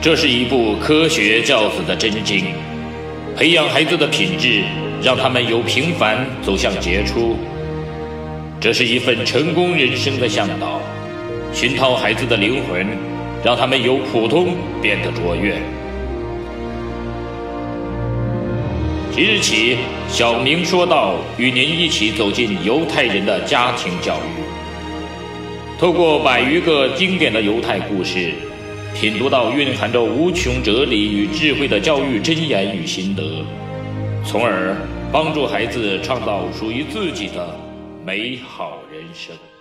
这是一部科学教子的真经，培养孩子的品质，让他们由平凡走向杰出。这是一份成功人生的向导，熏陶孩子的灵魂，让他们由普通变得卓越。即日起，小明说道与您一起走进犹太人的家庭教育，透过100余个经典的犹太故事，品读到蕴含着无穷哲理与智慧的教育箴言与心得，从而帮助孩子创造属于自己的美好人生。